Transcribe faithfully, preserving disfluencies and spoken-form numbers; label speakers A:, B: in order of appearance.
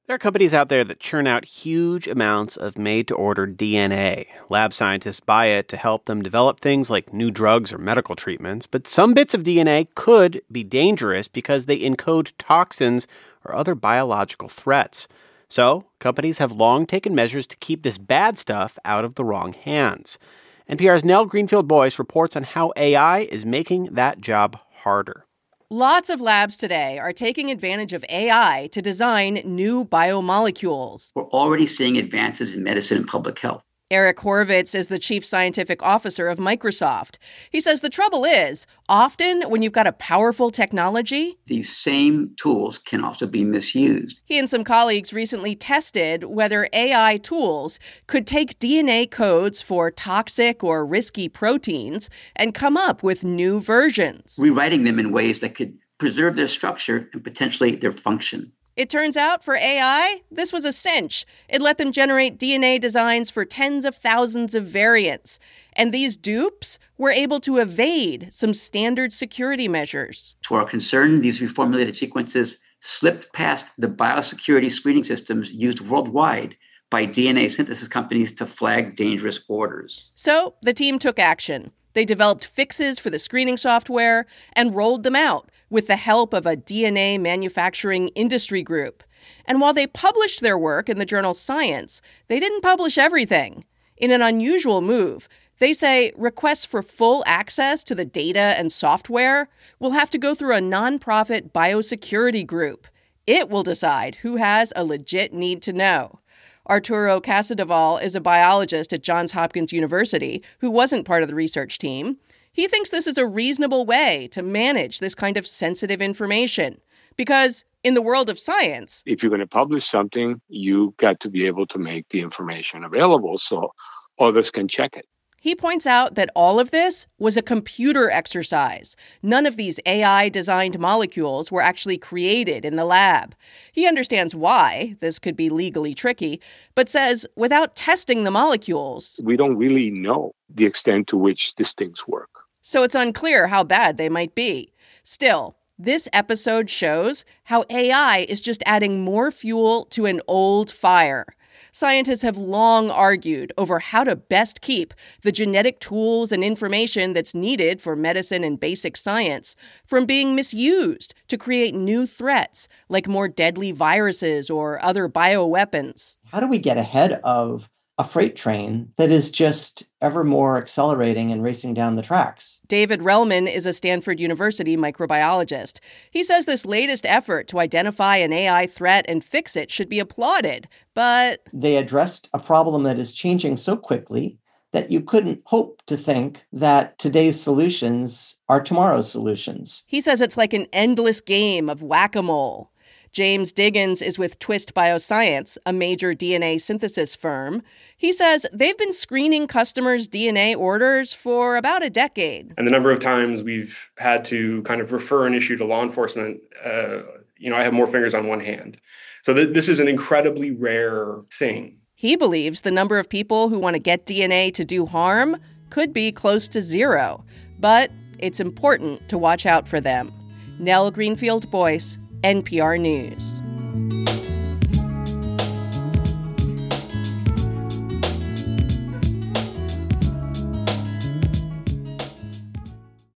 A: There are companies out there that churn out huge amounts of made-to-order D N A. Lab scientists buy it to help them develop things like new drugs or medical treatments. But some bits of D N A could be dangerous because they encode toxins or other biological threats. So companies have long taken measures to keep this bad stuff out of the wrong hands. N P R's Nell Greenfield-Boyce reports on how A I is making that job harder.
B: Lots of labs today are taking advantage of A I to design new biomolecules.
C: We're already seeing advances in medicine and public health.
B: Eric Horvitz is the chief scientific officer of Microsoft. He says the trouble is, often when you've got a powerful technology,
C: these same tools can also be misused.
B: He and some colleagues recently tested whether A I tools could take D N A codes for toxic or risky proteins and come up with new versions,
C: rewriting them in ways that could preserve their structure and potentially their function.
B: It turns out for A I, this was a cinch. It let them generate D N A designs for tens of thousands of variants. And these dupes were able to evade some standard security measures.
C: To our concern, these reformulated sequences slipped past the biosecurity screening systems used worldwide by D N A synthesis companies to flag dangerous orders.
B: So the team took action. They developed fixes for the screening software and rolled them out with the help of a D N A manufacturing industry group. And while they published their work in the journal Science, they didn't publish everything. In an unusual move, they say requests for full access to the data and software will have to go through a nonprofit biosecurity group. It will decide who has a legit need to know. Arturo Casadevall is a biologist at Johns Hopkins University who wasn't part of the research team. He thinks this is a reasonable way to manage this kind of sensitive information because in the world of science,
D: if you're going to publish something, you got to be able to make the information available so others can check it.
B: He points out that all of this was a computer exercise. None of these A I-designed molecules were actually created in the lab. He understands why this could be legally tricky, but says without testing the molecules,
D: we don't really know the extent to which these things work.
B: So it's unclear how bad they might be. Still, this episode shows how A I is just adding more fuel to an old fire. Scientists have long argued over how to best keep the genetic tools and information that's needed for medicine and basic science from being misused to create new threats like more deadly viruses or other bioweapons.
E: How do we get ahead of a freight train that is just ever more accelerating and racing down the tracks?
B: David Relman is a Stanford University microbiologist. He says this latest effort to identify an A I threat and fix it should be applauded, but
E: they addressed a problem that is changing so quickly that you couldn't hope to think that today's solutions are tomorrow's solutions.
B: He says it's like an endless game of whack-a-mole. James Diggins is with Twist Bioscience, a major D N A synthesis firm. He says they've been screening customers' D N A orders for about a decade.
F: And the number of times we've had to kind of refer an issue to law enforcement, uh, you know, I have more fingers on one hand. So th- this is an incredibly rare thing.
B: He believes the number of people who want to get D N A to do harm could be close to zero, but it's important to watch out for them. Nell Greenfield-Boyce, N P R News.